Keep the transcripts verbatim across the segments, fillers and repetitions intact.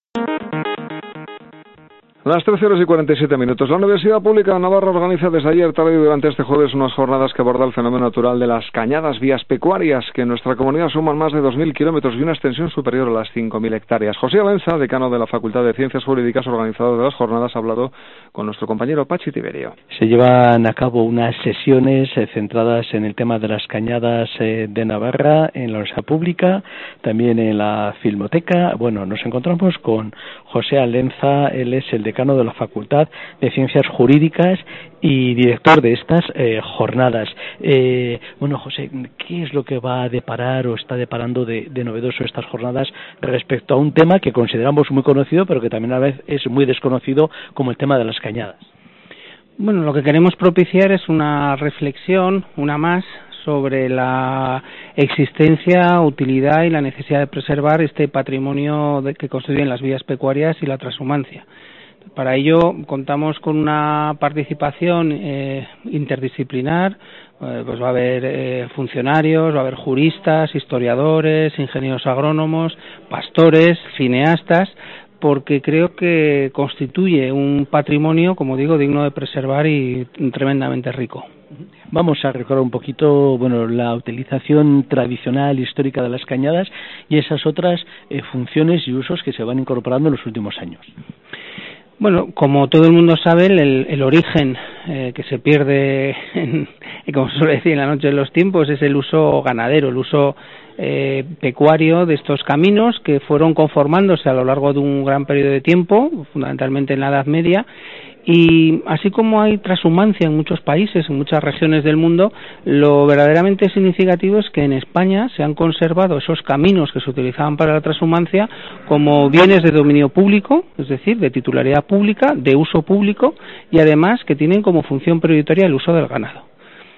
Las trece horas y cuarenta y siete minutos. La Universidad Pública de Navarra organiza desde ayer tarde y durante este jueves unas jornadas que abordan el fenómeno natural de las cañadas vías pecuarias, que en nuestra comunidad suman más de dos mil kilómetros y una extensión superior a las cinco mil hectáreas. José Alenza, decano de la Facultad de Ciencias Jurídicas, organizador de las jornadas, ha hablado con nuestro compañero Pachi Tiberio. Se llevan a cabo unas sesiones eh, centradas en el tema de las cañadas eh, de Navarra en la Universidad Pública, también en la Filmoteca. Bueno, nos encontramos con José Alenza, él es el decano de la Facultad de Ciencias Jurídicas y director de estas eh, jornadas. Eh, bueno, José, ¿qué es lo que va a deparar o está deparando de, de novedoso estas jornadas respecto a un tema que consideramos muy conocido, pero que también a la vez es muy desconocido, como el tema de las cañadas? Bueno, lo que queremos propiciar es una reflexión, una más, sobre la existencia, utilidad y la necesidad de preservar este patrimonio de, que constituyen las vías pecuarias y la transhumancia. Para ello contamos con una participación eh, interdisciplinar, eh, pues va a haber eh, funcionarios, va a haber juristas, historiadores, ingenieros agrónomos, pastores, cineastas, porque creo que constituye un patrimonio, como digo, digno de preservar y tremendamente rico. Vamos a recordar un poquito, bueno, la utilización tradicional histórica de las cañadas y esas otras eh, funciones y usos que se van incorporando en los últimos años. Bueno, como todo el mundo sabe, el, el origen eh, que se pierde, en, como se suele decir, en la noche de los tiempos, es el uso ganadero, el uso eh, pecuario de estos caminos que fueron conformándose a lo largo de un gran periodo de tiempo, fundamentalmente en la Edad Media. Y así como hay transhumancia en muchos países, en muchas regiones del mundo, lo verdaderamente significativo es que en España se han conservado esos caminos que se utilizaban para la transhumancia como bienes de dominio público, es decir, de titularidad pública, de uso público, y además que tienen como función prioritaria el uso del ganado.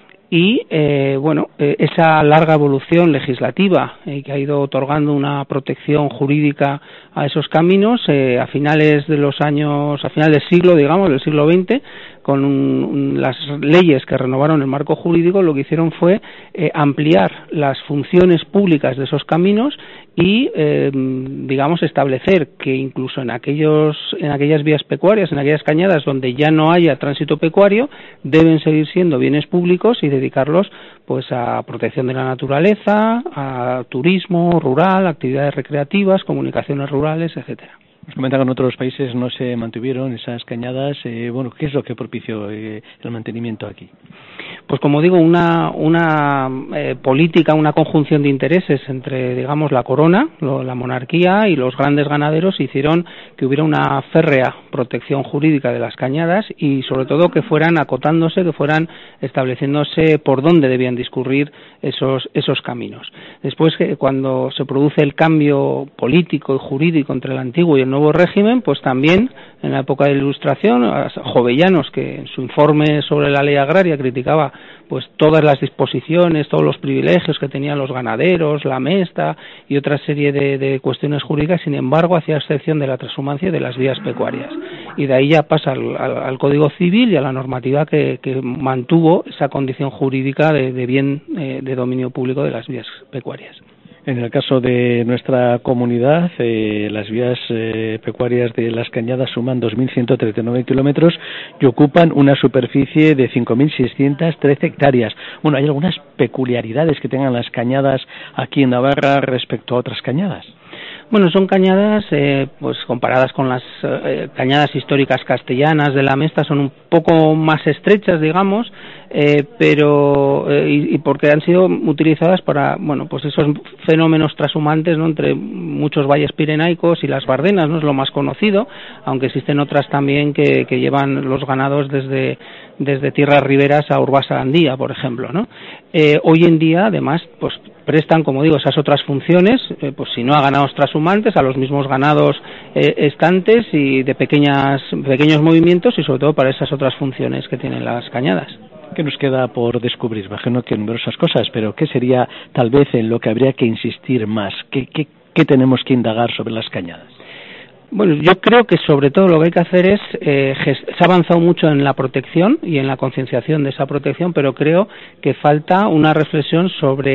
Y, eh, bueno, eh, esa larga evolución legislativa eh, que ha ido otorgando una protección jurídica a esos caminos, eh, a finales de los años, a final del siglo, digamos, del siglo veinte, con un, un, las leyes que renovaron el marco jurídico, lo que hicieron fue eh, ampliar las funciones públicas de esos caminos y, eh, digamos, establecer que incluso en aquellos, en aquellas vías pecuarias, en aquellas cañadas donde ya no haya tránsito pecuario, deben seguir siendo bienes públicos y dedicarlos, pues, a protección de la naturaleza, a turismo rural, actividades recreativas, comunicaciones rurales, etcétera. Nos comentan que en otros países no se mantuvieron esas cañadas. Eh, bueno, ¿qué es lo que propició eh, el mantenimiento aquí? Pues como digo, una, una eh, política, una conjunción de intereses entre, digamos, la corona, lo, la monarquía y los grandes ganaderos hicieron que hubiera una férrea protección jurídica de las cañadas y sobre todo que fueran acotándose, que fueran estableciéndose por dónde debían discurrir esos, esos caminos. Después, que cuando se produce el cambio político y jurídico entre el antiguo y el nuevo régimen, pues también en la época de la Ilustración, Jovellanos, que en su informe sobre la ley agraria criticaba pues todas las disposiciones, todos los privilegios que tenían los ganaderos, la mesta y otra serie de, de cuestiones jurídicas, sin embargo hacía excepción de la transhumancia y de las vías pecuarias. Y de ahí ya pasa al, al, al Código Civil y a la normativa que, que mantuvo esa condición jurídica de, de bien eh, de dominio público de las vías pecuarias. En el caso de nuestra comunidad, eh, las vías eh, pecuarias de las cañadas suman dos mil ciento treinta y nueve kilómetros y ocupan una superficie de cinco mil seiscientas trece hectáreas. Bueno, ¿hay algunas peculiaridades que tengan las cañadas aquí en Navarra respecto a otras cañadas? Bueno, son cañadas, eh, pues comparadas con las eh, cañadas históricas castellanas de la Mesta, son un poco más estrechas, digamos, eh, pero eh, y, y porque han sido utilizadas para, bueno, pues esos fenómenos trashumantes, ¿no?, entre muchos valles pirenaicos y las Bardenas, ¿no?, es lo más conocido, aunque existen otras también que, que llevan los ganados desde desde tierras riberas a Urbasa-Gandía, por ejemplo, ¿no? Eh, hoy en día, además, pues prestan, como digo, esas otras funciones, eh, pues si no a ganados trashumantes, a los mismos ganados eh, estantes y de pequeñas pequeños movimientos y sobre todo para esas otras funciones que tienen las cañadas. ¿Qué nos queda por descubrir? Imagino que numerosas cosas, pero ¿qué sería tal vez en lo que habría que insistir más? ¿Qué, qué, qué tenemos que indagar sobre las cañadas? Bueno, yo creo que sobre todo lo que hay que hacer es, eh, se ha avanzado mucho en la protección y en la concienciación de esa protección, pero creo que falta una reflexión sobre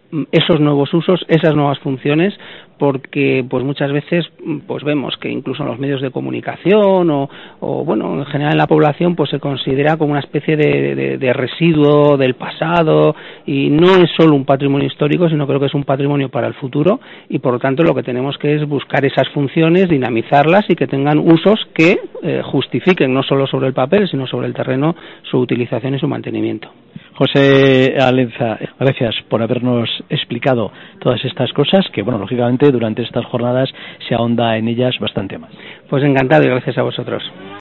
esos nuevos usos, esas nuevas funciones, porque pues muchas veces pues vemos que incluso en los medios de comunicación o, o bueno, en general en la población pues se considera como una especie de, de, de residuo del pasado, y no es solo un patrimonio histórico, sino creo que es un patrimonio para el futuro, y por lo tanto lo que tenemos que es buscar esas funciones, dinamizarlas y que tengan usos que eh, justifiquen no solo sobre el papel, sino sobre el terreno su utilización y su mantenimiento. José Alenza, gracias por habernos explicado todas estas cosas, que bueno, lógicamente durante estas jornadas se ahonda en ellas bastante más. Pues encantado y gracias a vosotros.